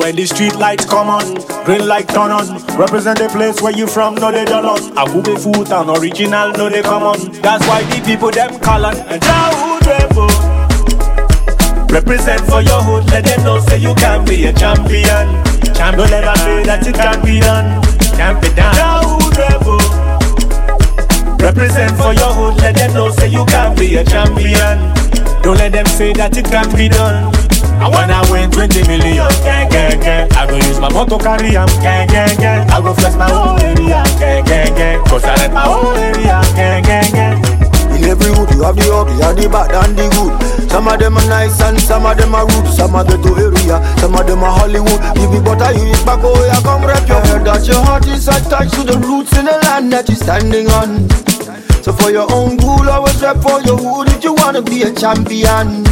when the street lights come on, green light turn on. Represent the place where you from, no they don't on. Akube food and original, no they come on. That's why the people them call on. And Jahood Rebel. Represent for your hood, let them know say you can be a champion. Don't ever say that it can't be done. Can't be done. Jahood Rebel. Represent for your hood, let them know say you can be a champion. Don't let them say that it can't be done. I wanna win 20 million, gang, gang, gang. I go use my motor carry am, gang, gang, gang. I go flex my whole area, gang, gang, gang. Cause I let my whole area, gang, gang, gang. In every hood you have the ugly and the bad and the good. Some of them are nice and some of them are rude. Some are ghetto area, some of them are Hollywood. Give me butter, you eat back, oh yeah, come rep your head. That your heart is attached to the roots in the land that you're standing on. So for your own good, always rep for your hood if you wanna be a champion.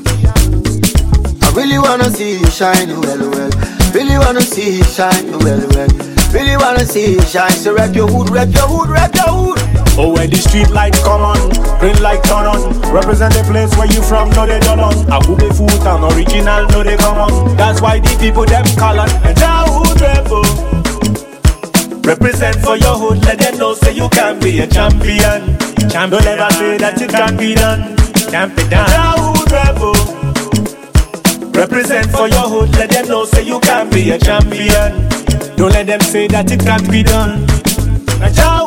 I really wanna see you shine, well, well. Really wanna see you shine, well, well. Really wanna see you shine, so rep your hood, rep your hood, rep your hood. Oh, when the street lights come on, green light turn on. Represent the place where you from, no they don't on. Akube food and original, no they come on. That's why the people them call on. And Jahood Rebel. Represent for your hood, let them know say you can be a champion. Don't ever say that it can't be done. Can't be done. Jahood Rebel. Represent for your hood, let them know say you can be a champion. Don't let them say that it can't be done. Now